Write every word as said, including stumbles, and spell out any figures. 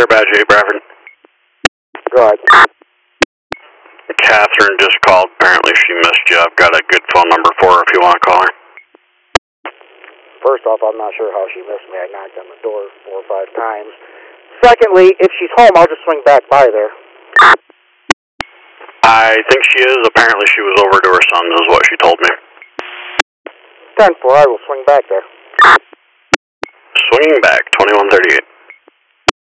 there, Badge eight, Bradford. Go ahead. Catherine just called. Apparently she missed you. I've got a good phone number for her if you want to call her. First off, I'm not sure how she missed me. I knocked on the door four or five times. Secondly, if she's home, I'll just swing back by there. I think she is. Apparently she was over to her son's is what she told me. ten four, I will swing back there. Swinging back, twenty-one thirty-eight.